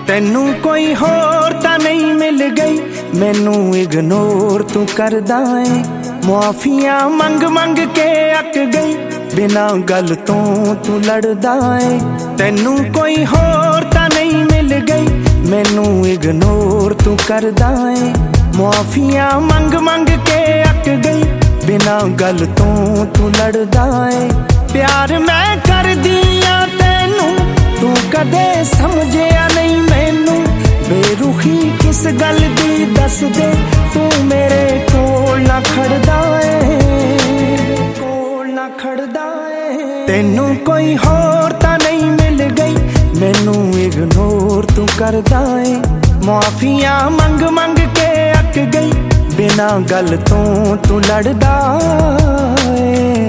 ਤੈਨੂੰ ਕੋਈ ਹੋਰ ਤਾਂ ਨਹੀਂ ਮਿਲ ਗਈ, ਮੈਨੂੰ ਇਗਨੋਰ ਤੂੰ ਕਰਦਾ ਏ। ਮੁਆਫੀਆਂ ਮੰਗ ਮੰਗ ਕੇ ਅੱਕ ਗਈ, ਬਿਨਾਂ ਗੱਲ ਤੋਂ ਤੂੰ ਲੜਦਾ ਏ। ਤੈਨੂੰ ਕੋਈ ਹੋਰ ਤਾਂ ਨਹੀਂ ਮਿਲ ਗਈ, ਮੈਨੂੰ ਇਗਨੋਰ ਤੂੰ ਕਰਦਾ ਏ। ਮੁਆਫੀਆਂ ਮੰਗ ਮੰਗ ਕੇ ਅੱਕ ਗਈ, ਬਿਨਾਂ ਗੱਲ ਤੋਂ ਤੂੰ ਲੜਦਾ ਏ। ਪਿਆਰ ਮੈਂ ਕਰਦੀ ਆ ਤੈਨੂੰ, ਤੂੰ ਕਦੇ ਸਮਝਿਆ ਨਹੀਂ ਮੈਨੂੰ। ਬੇਰੁਖੀ ਕਿਸ ਗੱਲ ਦੀ ਦੱਸ ਦੇ, ਤੂੰ ਮੇਰੇ ਕੋਲ ਨਾ ਖੜਦਾ ਏ, ਕੋਲ ਨਾ ਖੜਦਾ ਏ। ਤੈਨੂੰ ਕੋਈ ਹੋਰ ਤਾਂ ਨਹੀਂ ਮਿਲ ਗਈ, ਮੈਨੂੰ ਇਗਨੋਰ ਤੂੰ ਕਰਦਾ ਏ। ਮੁਆਫੀਆਂ ਮੰਗ ਮੰਗ ਕੇ ਅੱਕ ਗਈ, ਬਿਨਾਂ ਗੱਲ ਤੋਂ ਤੂੰ ਲੜਦਾ ਏ।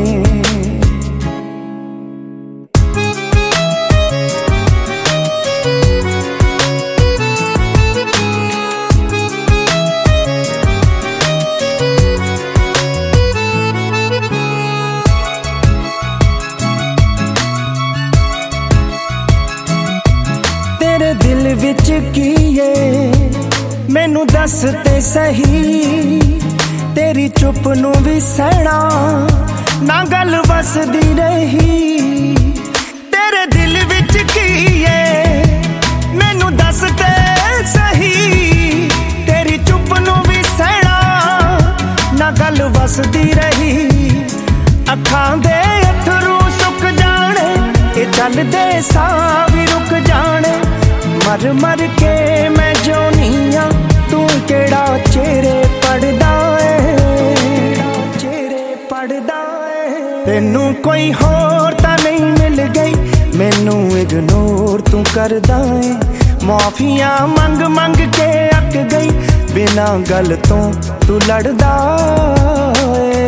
ਤੇਰੇ ਦਿਲ ਵਿੱਚ ਕੀ ਏ ਮੈਨੂੰ ਦੱਸ ਤੇ ਸਹੀ, ਤੇਰੀ ਚੁੱਪ ਨੂੰ ਵੀ ਸਹਿਣਾ ਨਾ ਗੱਲ ਵਸਦੀ ਰਹੀ। ਤੇਰੇ ਦਿਲ ਵਿੱਚ ਕੀ ਏ ਮੈਨੂੰ ਦੱਸ ਤੇ ਸਹੀ, ਤੇਰੀ ਚੁੱਪ ਨੂੰ ਵੀ ਸਹਿਣਾ ਨਾ ਗੱਲ ਵਸਦੀ ਰਹੀ। ਅੱਖਾਂ ਦੇ ਅੱਥਰੂ ਸੁੱਕ ਜਾਣੇ, ਇਹ ਚੱਲਦੇ ਸਾਹ ਵੀ ਰੁਕ ਜਾਣੇ। ਮਰ ਮਰ ਕੇ ਮੈਂ ਜਿਉਣੀ ਆ, ਤੂੰ ਕਿਹੜਾ ਚਿਹਰੇ ਪੜਦਾ ਏ, ਚਿਹਰੇ ਪੜਦਾ ਏ। ਤੈਨੂੰ ਕੋਈ ਹੋਰ ਤਾਂ ਨਹੀਂ ਮਿਲ ਗਈ, ਮੈਨੂੰ ਇਗਨੋਰ ਤੂੰ ਕਰਦਾ ਏ। ਮੁਆਫੀਆਂ ਮੰਗ ਮੰਗ ਕੇ ਅੱਕ ਗਈ, ਬਿਨਾਂ ਗੱਲ ਤੋਂ ਤੂੰ ਲੜਦਾ ਏ।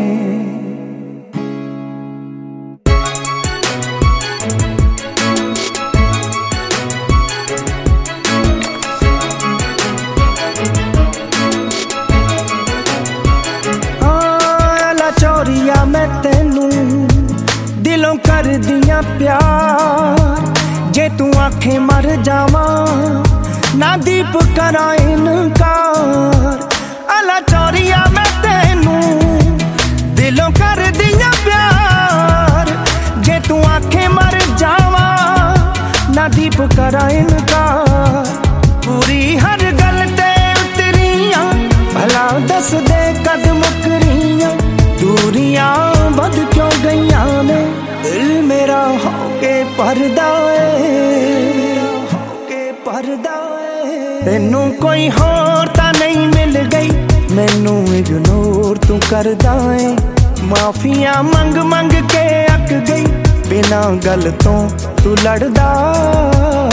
ਚੋਰੀਆ ਮੈਂ ਤੈਨੂੰ ਦਿਲੋਂ ਕਰਦੀਆਂ ਪਿਆਰ, ਜੇ ਤੂੰ ਆਖੇ ਮਰ ਜਾਵਾਂ ਨਾ ਦੀਪ ਕਰਾਂ ਇਨਕਾਰ। ਅਲਾ ਚੋਰੀਆ ਮੈਂ ਤੈਨੂੰ ਦਿਲੋਂ ਕਰਦੀਆਂ ਪਿਆਰ, ਜੇ ਤੂੰ ਆਖੇ ਮਰ ਜਾਵਾਂ ਨਾ ਦੀਪ ਕਰਾਂ ਇਨਕਾਰ। ਪੂਰੀ ਹਰ ਗੱਲ ਤੇ ਉਤਰੀਆਂ, ਭਲਾ ਦੱਸ ਦੇ ਕਦ ਮੁਕਰੀਆਂ। ਦੂਰੀਆਂ ਵੱਧ ਕਿਉਂ ਗਈਆਂ ਨੇ, ਦਿਲ ਮੇਰਾ ਹੋ ਕੇ ਭਰਦਾ ਏ, ਹੋ ਕੇ ਭਰਦਾ ਏ। ਤੈਨੂੰ ਕੋਈ ਹੋਰ ਤਾਂ ਨਹੀਂ ਮਿਲ ਗਈ, ਮੈਨੂੰ ਇਗਨੋਰ ਤੂੰ ਕਰਦਾ ਏ। ਮਾਫੀਆਂ ਮੰਗ ਮੰਗ ਕੇ ਅੱਕ ਗਈ, ਬਿਨਾਂ ਗੱਲ ਤੋਂ ਤੂੰ ਲੜਦਾ